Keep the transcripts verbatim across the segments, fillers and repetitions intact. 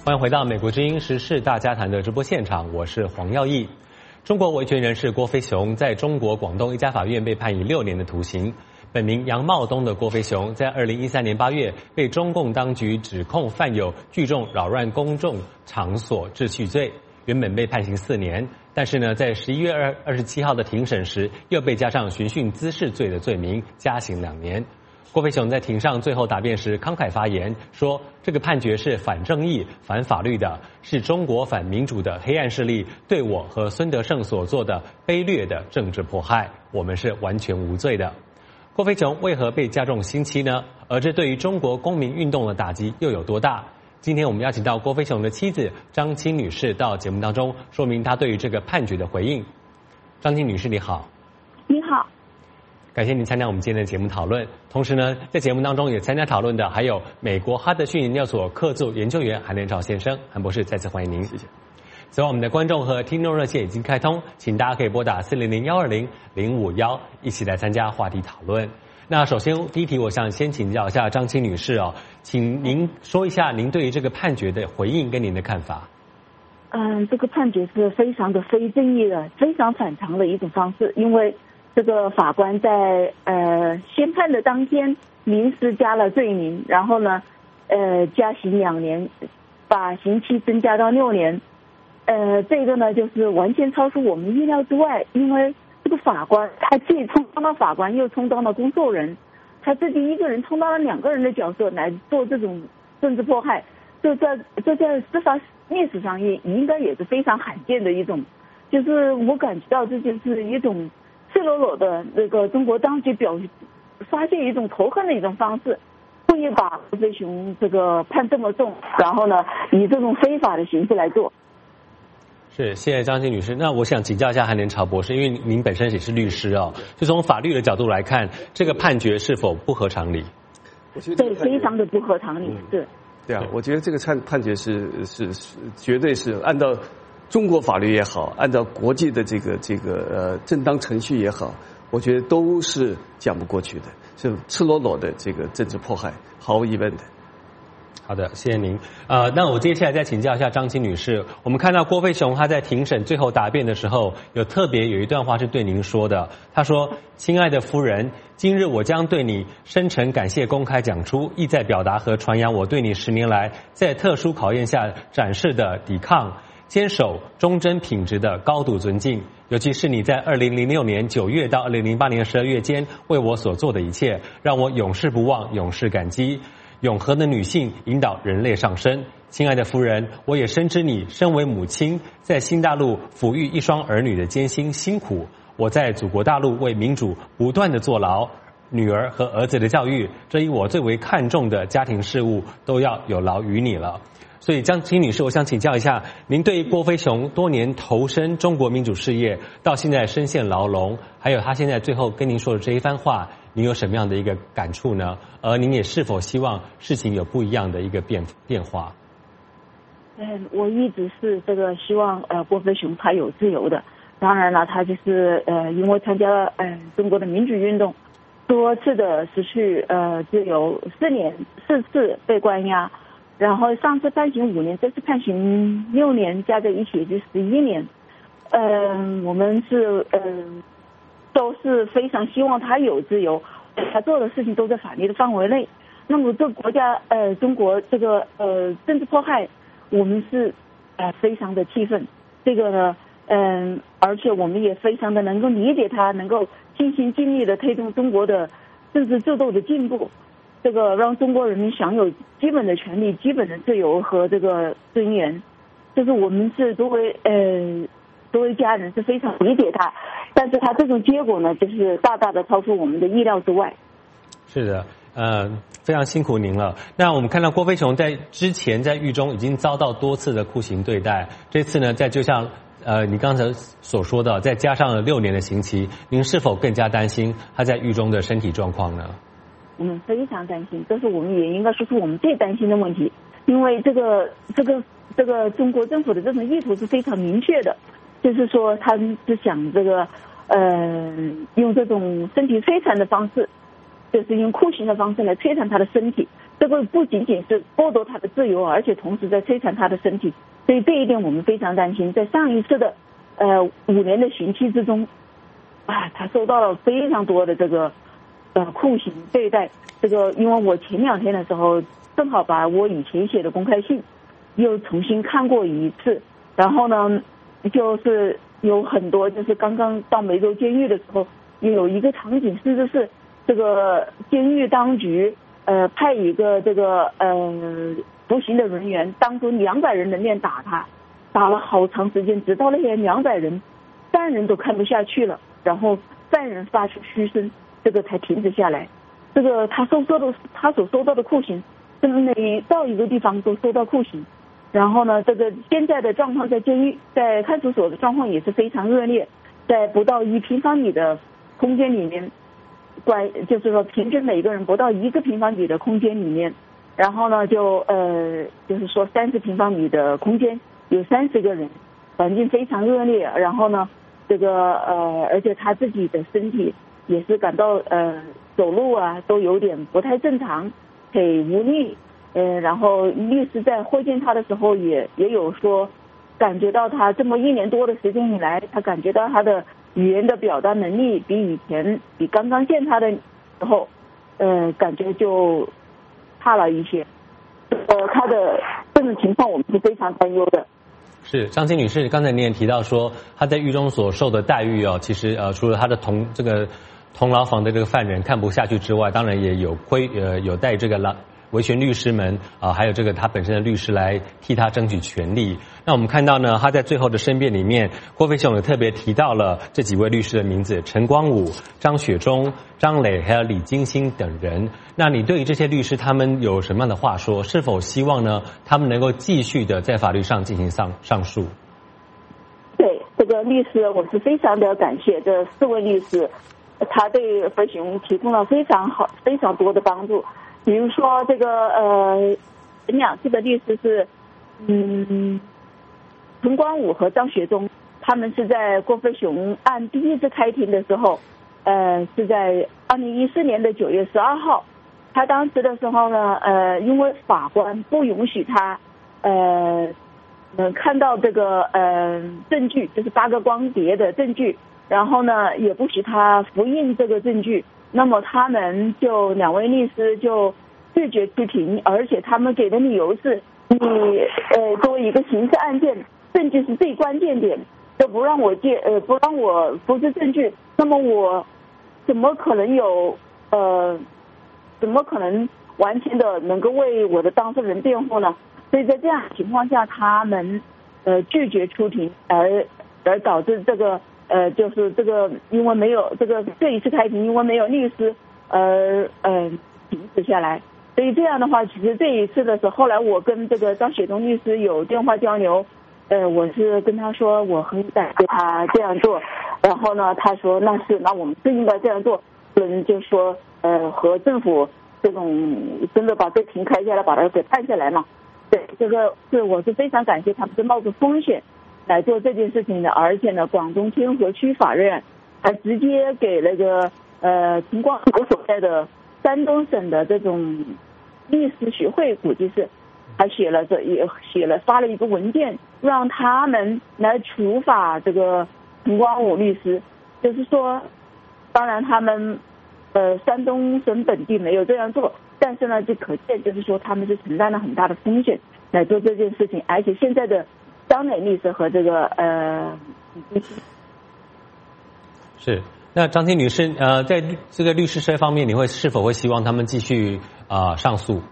欢迎回到美国之音时事大家谈的直播现场，我是黄耀义。中国维权人士郭飞雄在中国广东一家法院被判以六年的徒刑。本名杨茂东的郭飞雄，在二零一三年八月被中共当局指控犯有聚众扰乱公众场所秩序罪，原本被判刑四年，但是呢，在十一月二二十七号的庭审时，又被加上寻衅滋事罪的罪名，加刑两年。郭飞雄在庭上最后答辩时慷慨发言，说这个判决是反正义、反法律的，是中国反民主的黑暗势力对我和孙德胜所做的卑劣的政治迫害，我们是完全无罪的。郭飞雄为何被加重刑期呢？而这对于中国公民运动的打击又有多大？今天我们邀请到郭飞雄的妻子张青女士到节目当中，说明她对于这个判决的回应。张青女士你好。 你好。 感谢您参加我们今天的节目讨论。同时呢，在节目当中也参加讨论的还有美国哈德逊研究所客座研究员韩连朝先生，韩博士再次欢迎您。谢谢。此外，我们的观众和听众热线已经开通，请大家可以拨打四零零幺二零零五幺一起来参加话题讨论。那首先第一题，我想先请教一下张青女士哦，请您说一下您对于这个判决的回应跟您的看法。 嗯，这个判决是非常的非正义的，非常反常的一种方式，因为这个法官在呃宣判的当天临时加了罪名，然后呢，呃加刑两年，把刑期增加到六年。呃，这个呢就是完全超出我们意料之外，因为这个法官他既充当了法官，又充当了工作人，他自己一个人充当了两个人的角色来做这种政治迫害，这在这在司法历史上也应该也是非常罕见的一种，就是我感觉到这就是一种赤裸裸的那个中国当局表发泄一种仇恨的一种方式，故意把郭飞雄这个判这么重，然后呢以这种非法的形式来做。 是，谢谢张青女士。那我想请教一下韩连朝博士，因为您本身也是律师哦，就从法律的角度来看，这个判决是否不合常理？ 我觉得对，非常的不合常理。是、嗯。 对啊，我觉得这个判判决是是是绝对是按照中国法律也好，按照国际的这个这个呃正当程序也好，我觉得都是讲不过去的，是赤裸裸的这个政治迫害，毫无疑问的。 好的，谢谢您。呃，那我接下来再请教一下张青女士。我们看到郭飞雄他在庭审最后答辩的时候，有特别有一段话是对您说的。他说：“亲爱的夫人，今日我将对你深沉感谢公开讲出，意在表达和传扬我对你十年来在特殊考验下展示的抵抗、坚守忠贞品质的高度尊敬，尤其是你在二零零六年九月到二零零八年十二月间为我所做的一切，让我永世不忘，永世感激。永恒的女性引导人类上升。亲爱的夫人，我也深知你身为母亲，在新大陆抚育一双儿女的艰辛辛苦。我在祖国大陆为民主不断的坐牢，女儿和儿子的教育，这一我最为看重的家庭事务，都要有劳于你了。所以张青女士，我想请教一下，您对郭飞雄多年投身中国民主事业，到现在身陷牢笼，还有他现在最后跟您说的这一番话，您有什么样的一个感触呢？而您也是否希望事情有不一样的一个变变化？ 嗯，我一直是这个希望呃郭飞雄他有自由的。当然了，他就是呃因为参加了呃中国的民主运动，多次的失去呃自由，四年四次被关押。然后上次判刑五年，这次判刑六年，加在一起就十一年。嗯、呃，我们是嗯、呃、都是非常希望他有自由，他做的事情都在法律的范围内。那么这国家呃中国这个呃政治迫害，我们是呃非常的气愤。这个呢，嗯、呃，而且我们也非常的能够理解他，能够尽心尽力的推动中国的政治制度的进步。这个让中国人民享有基本的权利、基本的自由和这个尊严，就是我们是作为呃作为家人是非常理解他，但是他这种结果呢，就是大大的超出我们的意料之外。 是的，呃，非常辛苦您了。那我们看到郭飞雄在之前在狱中已经遭到多次的酷刑对待，这次呢，在就像呃你刚才所说的，再加上了六年的刑期，您是否更加担心他在狱中的身体状况呢？ 我们非常担心，这是我们也应该说是我们最担心的问题，因为这个这个这个中国政府的这种意图是非常明确的，就是说他们是想这个呃用这种身体摧残的方式，就是用酷刑的方式来摧残他的身体， 这个不仅仅是剥夺他的自由，而且同时在摧残他的身体。所以这一点我们非常担心。在上一次的呃五年的刑期之中，啊，他受到了非常多的这个呃酷刑对待。这个因为我前两天的时候正好把我以前写的公开信又重新看过一次，然后呢，就是有很多就是刚刚到梅州监狱的时候，有一个场景甚至是这个监狱当局呃派一个这个呃服刑的人员当着两百人的面打他，打了好长时间，直到那些两百人三人都看不下去了，然后三人发出嘘声，这个才停止下来。这个他受到的他所受到的酷刑，这个每到一个地方都受到酷刑。然后呢，这个现在的状况在监狱在看守所的状况也是非常恶劣，在不到一平方米的空间里面，关就是说平均每个人不到一个平方米的空间里面，然后呢就呃就是说三十平方米的空间有三十个人，环境非常恶劣。然后呢这个呃而且他自己的身体也是感到呃走路啊都有点不太正常，很无力。呃，然后律师在会见他的时候也也有说，感觉到他这么一年多的时间以来，他感觉到他的语言的表达能力比以前比刚刚见他的时候，呃，感觉就差了一些。呃，他的这种情况我们是非常担忧的。 是张青女士，刚才你也提到说，她在狱中所受的待遇哦，其实呃，除了她的同这个同牢房的这个犯人看不下去之外，当然也有亏呃有待这个牢维权律师们啊、呃，还有这个他本身的律师来替他争取权利。那我们看到呢，他在最后的申辩里面，郭飞雄也特别提到了这几位律师的名字：陈光武、张雪忠、张磊，还有李金星等人。那你对于这些律师他们有什么样的话说？是否希望呢，他们能够继续的在法律上进行上上诉？ 对这个律师，我是非常的感谢这四位律师，他对飞雄提供了非常好、非常多的帮助。比如说这个呃，前两次的律师是，嗯，陈光武和张学忠，他们是在郭飞雄案第一次开庭的时候，呃，是在二零一四年的九月十二号，他当时的时候呢，呃，因为法官不允许他，呃，能看到这个呃证据，就是八个光碟的证据，然后呢，也不许他复印这个证据。那么他们就两位律师就拒绝出庭，而且他们给的理由是，你呃作为一个刑事案件，证据是最关键点，就不让我借呃不让我复制证据，那么我怎么可能有呃怎么可能完全的能够为我的当事人辩护呢？所以在这样的情况下，他们呃拒绝出庭，而而导致这个。呃，就是这个，因为没有这个这一次开庭，因为没有律师，呃呃停止下来，所以这样的话，其实这一次的时候，后来我跟这个张雪忠律师有电话交流，呃，我是跟他说我很感谢他这样做，然后呢，他说那是那我们是应该这样做，嗯，就说呃和政府这种真的把这庭开下来，把它给判下来嘛，对，这个是我是非常感谢他们是冒着风险来做这件事情的，而且呢，广东天河区法院还直接给那个呃陈光武所在的山东省的这种律师学会，估计是还写了这也写了发了一个文件，让他们来处罚这个陈光武律师，就是说，当然他们呃山东省本地没有这样做，但是呢，就可见就是说他们是承担了很大的风险来做这件事情，而且现在的。张磊律师和这个呃， 是那张青女士呃，在这个律师这方面，你会是否会希望他们继续啊、呃、上诉？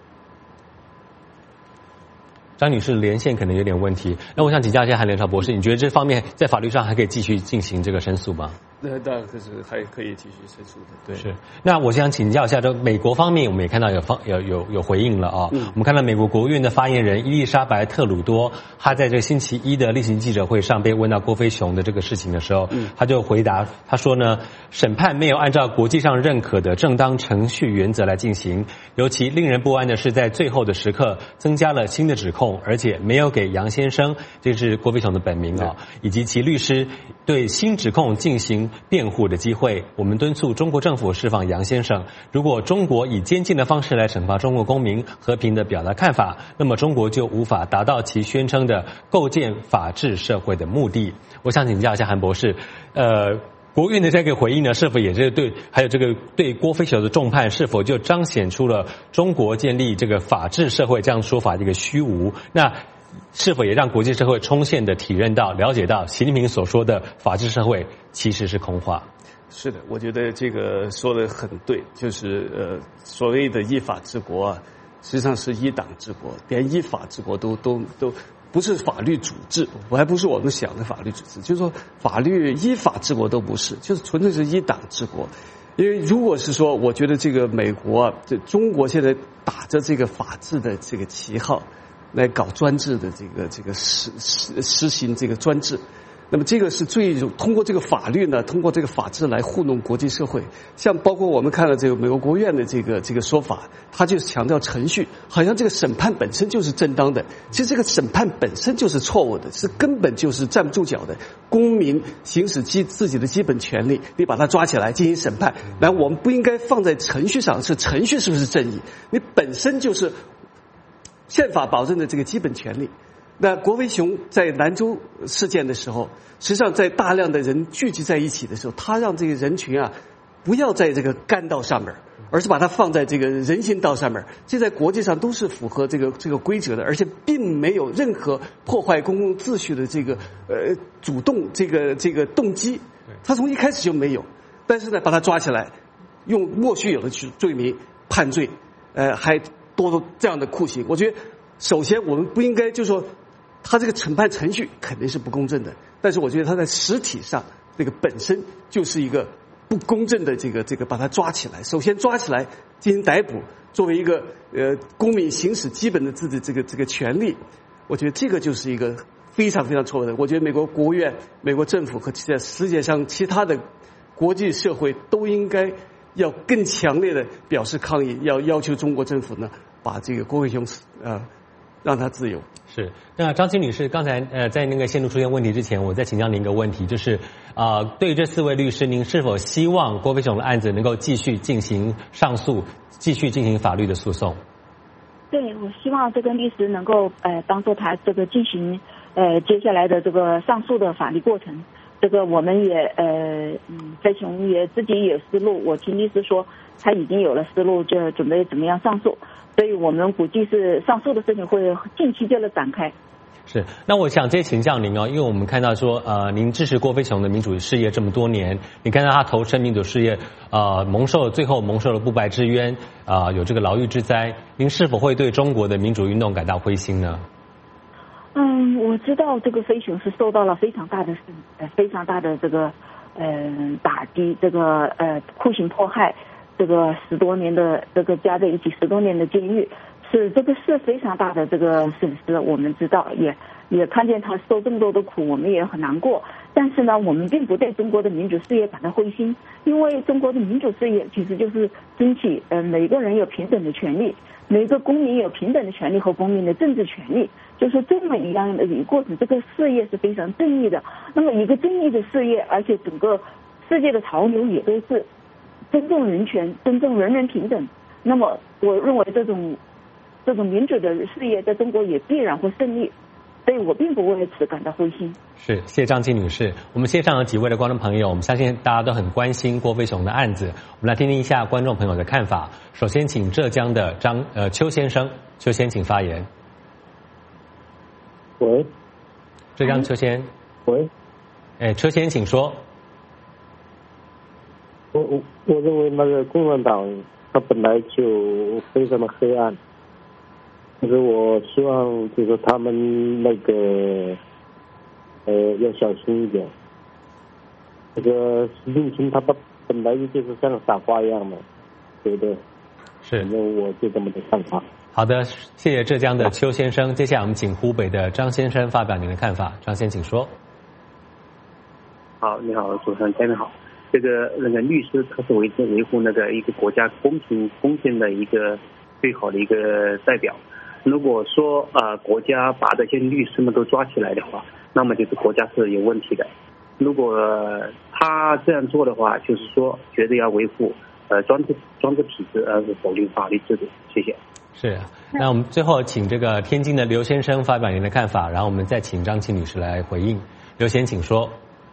张女士连线可能有点问题，那我想请教一下韩连超博士，你觉得这方面在法律上还可以继续进行这个申诉吗？ 那当然是还可以继续申诉的。对， 是。那我想请教一下，这美国方面我们也看到有方有有有回应了啊、哦嗯。我们看到美国国务院的发言人伊丽莎白特鲁多，她在这个星期一的例行记者会上被问到郭飞雄的这个事情的时候，嗯，他就回答，他说呢，审判没有按照国际上认可的正当程序原则来进行，尤其令人不安的是，在最后的时刻增加了新的指控，而且没有给杨先生，这是郭飞雄的本名啊、哦，以及其律师对新指控进行辩护的机会。我们敦促中国政府释放杨先生。如果中国以监禁的方式来惩罚中国公民和平的表达看法，那么中国就无法达到其宣称的构建法治社会的目的。我想请教一下韩博士，呃。国务院的这个回应呢，是否也是对，还有这个对郭飞雄的重判，是否就彰显出了中国建立这个法治社会这样说法的一个虚无？那是否也让国际社会充分的体认到、了解到习近平所说的法治社会其实是空话？ 是的，我觉得这个说的很对，就是呃，所谓的依法治国啊，实际上是依党治国，连依法治国都都都。不是法律主治，我还不是我们想的法律主治，就是说法律依法治国都不是，就是纯粹是依党治国。因为如果是说，我觉得这个美国啊，这中国现在打着这个法治的这个旗号来搞专制的这个这个实实实行这个专制。那么这个是最通过这个法律呢，通过这个法治来糊弄国际社会。像包括我们看了这个美国国务院的这个这个说法，他就是强调程序，好像这个审判本身就是正当的。其实这个审判本身就是错误的，是根本就是站不住脚的。公民行使基自己的基本权利，你把他抓起来进行审判，然后我们不应该放在程序上，是程序是不是正义？你本身就是宪法保证的这个基本权利。那郭飞雄在兰州事件的时候，实际上在大量的人聚集在一起的时候，他让这个人群啊不要在这个干道上面，而是把它放在这个人行道上面，这在国际上都是符合这个这个规则的，而且并没有任何破坏公共秩序的这个呃主动这个这个动机，他从一开始就没有。但是呢，把他抓起来，用莫须有的罪名判罪，呃，还多多这样的酷刑。我觉得，首先我们不应该就说。他这个审判程序肯定是不公正的，但是我觉得他在实体上这个本身就是一个不公正的这个这个把他抓起来，首先抓起来进行逮捕，作为一个呃公民行使基本的自己这个这个权利，我觉得这个就是一个非常非常错误的。我觉得美国国务院、美国政府和在世界上其他的国际社会都应该要更强烈的表示抗议，要要求中国政府呢把这个郭飞雄呃让他自由。 是，那张青女士刚才呃在那个线路出现问题之前，我再请教您一个问题，就是啊、呃，对于这四位律师，您是否希望郭飞雄的案子能够继续进行上诉，继续进行法律的诉讼？ 对，我希望这个律师能够呃帮助他这个进行呃接下来的这个上诉的法律过程。这个我们也呃嗯，飞雄也自己有思路，我听律师说他已经有了思路，就准备怎么样上诉。所以我们估计是上诉的事情会近期就能展开。 是，那我想这请教您哦，因为我们看到说，呃，您支持郭飞雄的民主事业这么多年，你看到他投身民主事业，呃，蒙受最后蒙受了不白之冤，啊、呃，有这个牢狱之灾，您是否会对中国的民主运动感到灰心呢？ 嗯，我知道这个飞雄是受到了非常大的呃非常大的这个呃打击，这个呃酷刑迫害。这个十多年的这个加在一起十多年的监狱，是这个是非常大的这个损失。我们知道，也也看见他受这么多的苦，我们也很难过。但是呢，我们并不对中国的民主事业感到灰心，因为中国的民主事业其实就是争取呃每个人有平等的权利，每个公民有平等的权利和公民的政治权利，就是这么一样的一个过程。这个事业是非常正义的。那么一个正义的事业，而且整个世界的潮流也都是。尊重人权，尊重人人平等。那么，我认为这种这种民主的事业在中国也必然会胜利，所以我并不为此感到灰心。 是，谢谢张青女士。我们线上有几位的观众朋友，我们相信大家都很关心郭飞雄的案子，我们来听听一下观众朋友的看法。首先，请浙江的张呃邱先生，邱先请发言。 喂， 浙江邱先。 喂， 哎，邱先请说。 我我我认为那个共产党它本来就非常的黑暗，可是我希望就是他们那个呃要小心一点。这个习近平他本本来就是像个傻瓜一样的，对不对？ 是， 反正我就这么的看法。 好的，谢谢浙江的邱先生。接下来我们请湖北的张先生发表您的看法。张先生请说。 好，你好，主持人，大家好。这个那个律师他是维维护那个一个国家公平公正的一个最好的一个代表。如果说啊、呃、国家把这些律师们都抓起来的话，那么就是国家是有问题的。如果他这样做的话，就是说绝对要维护呃专制专制体制，而是否定法律制度。谢谢。 是，那我们最后请这个天津的刘先生发表您的看法，然后我们再请张琪女士来回应。刘先，请说。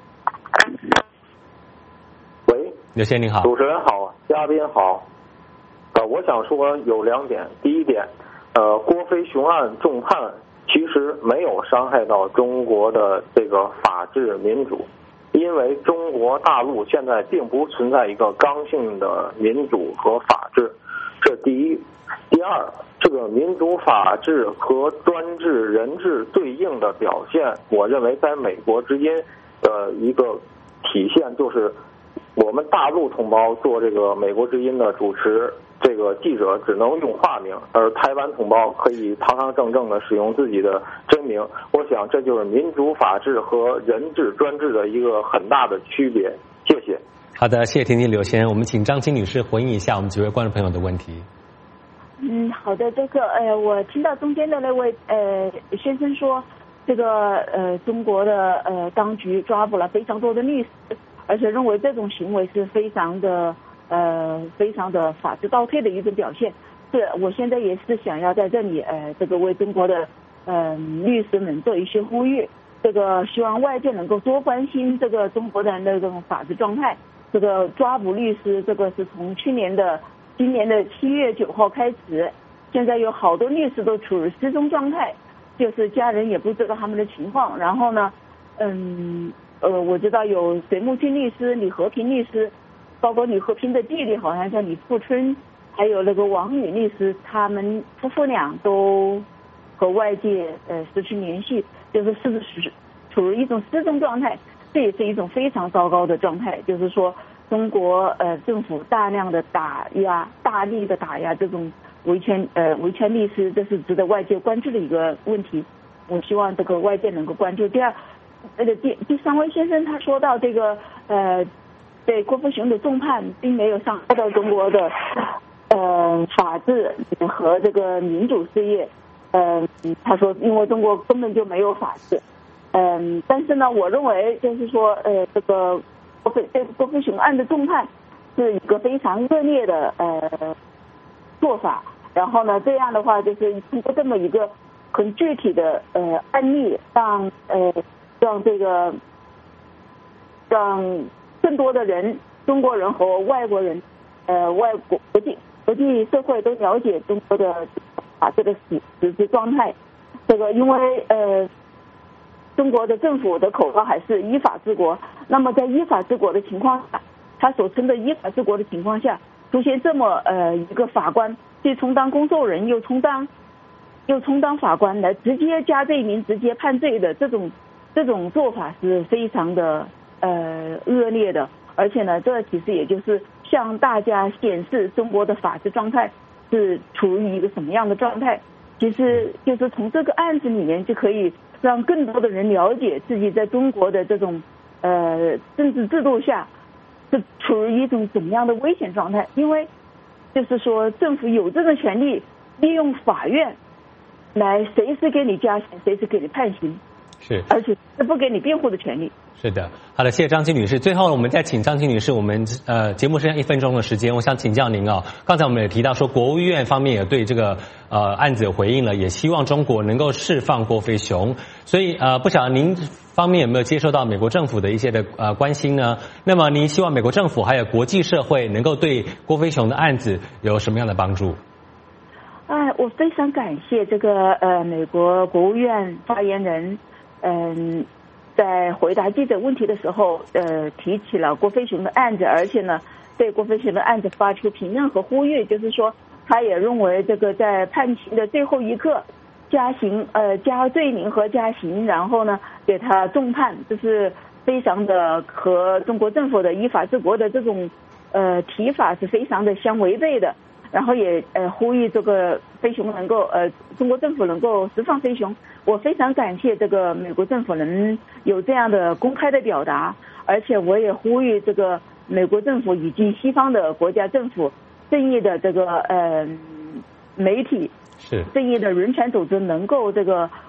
喂， 刘先您好。 主持人好，嘉宾好。呃，我想说有两点。第一点，呃，郭飞雄案重判其实没有伤害到中国的这个法治民主，因为中国大陆现在并不存在一个刚性的民主和法治，这第一。第二，这个民主法治和专制人治对应的表现，我认为在美国之音的一个体现就是我们大陆同胞做这个美国之音的主持，这个记者只能用化名，而台湾同胞可以堂堂正正的使用自己的真名。我想这就是民主法治和人治专制的一个很大的区别。谢谢。 好的，谢谢天津刘先生。我们请张青女士回应一下我们几位观众朋友的问题。 嗯，好的，这个呃，我听到中间的那位呃先生说，这个呃中国的呃当局抓捕了非常多的律师，而且认为这种行为是非常的呃非常的法治倒退的一种表现。是，我现在也是想要在这里呃这个为中国的呃律师们做一些呼吁，这个希望外界能够多关心这个中国的那种法治状态。这个抓捕律师，这个是从去年的。今年的七月九号开始，现在有好多律师都处于失踪状态，就是家人也不知道他们的情况。然后呢，嗯，呃，我知道有水木清律师、李和平律师，包括李和平的弟弟好像叫李富春，还有那个王宇律师，他们夫妇俩都和外界呃失去联系，就是是不是处于一种失踪状态？这也是一种非常糟糕的状态，就是说。中国呃政府大量的打压、大力的打压这种维权呃维权律师，这是值得外界关注的一个问题。我希望这个外界能够关注。第二，呃第第三位先生他说到这个呃对郭飞雄的重判并没有伤害到中国的呃法治和这个民主事业。呃他说因为中国根本就没有法治。嗯、呃，但是呢，我认为就是说呃这个。郭飞对郭飞雄案的重判是一个非常恶劣的呃做法，然后呢，这样的话就是通过这么一个很具体的呃案例，让呃让这个让更多的人，中国人和外国人，呃外国国际国际社会都了解中国的法治的实实质状态。这个因为呃。中国的政府的口号还是依法治国，那么在依法治国的情况下，他所称的依法治国的情况下，出现这么呃一个法官既充当公诉人又充当又充当法官来直接加罪名、直接判罪的这种这种做法是非常的呃恶劣的，而且呢，这其实也就是向大家显示中国的法治状态是处于一个什么样的状态。其实就是从这个案子里面就可以。让更多的人了解自己在中国的这种呃政治制度下是处于一种怎么样的危险状态，因为就是说政府有这个权利利用法院来随时给你加刑，随时给你判刑， 是， 而且是不给你辩护的权利。 是的，好的，谢谢张青女士。最后，我们再请张青女士，我们呃节目剩下一分钟的时间，我想请教您哦。刚才我们也提到说，国务院方面也对这个呃案子有回应了，也希望中国能够释放郭飞雄。所以呃，不晓得您方面有没有接受到美国政府的一些的呃关心呢？那么您希望美国政府还有国际社会能够对郭飞雄的案子有什么样的帮助？ 哎，我非常感谢这个呃美国国务院发言人，嗯。在回答记者问题的时候，呃，提起了郭飞雄的案子，而且呢，对郭飞雄的案子发出评论和呼吁，就是说，他也认为这个在判刑的最后一刻加刑，呃，加罪名和加刑，然后呢，给他重判，这是非常的和中国政府的依法治国的这种呃提法是非常的相违背的。然后也呃呼吁这个飞雄能够呃中国政府能够释放飞雄。我非常感谢这个美国政府能有这样的公开的表达，而且我也呼吁这个美国政府以及西方的国家政府、正义的这个呃媒体、 是正义的人权组织能够这个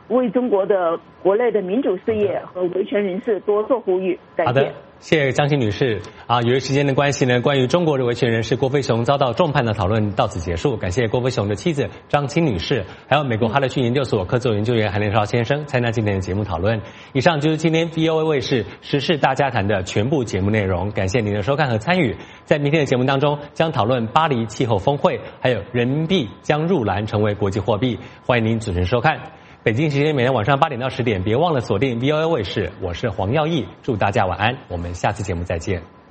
为中国的国内的民主事业和维权人士多做呼吁。感谢。 好的，谢谢张欣女士。啊，由于时间的关系呢，关于中国的维权人士郭飞雄遭到重判的讨论到此结束。感谢郭飞雄的妻子张欣女士，还有美国哈德逊研究所客座研究员韩连绍先生参加今天的节目讨论。以上就是今天 V O A 卫视时事大家谈的全部节目内容，感谢您的收看和参与。在明天的节目当中，将讨论巴黎气候峰会，还有人民币将入篮成为国际货币。欢迎您准时收看。北京时间每天晚上八点到十点，别忘了锁定 V O A 卫视，我是黄耀义，祝大家晚安，我们下次节目再见。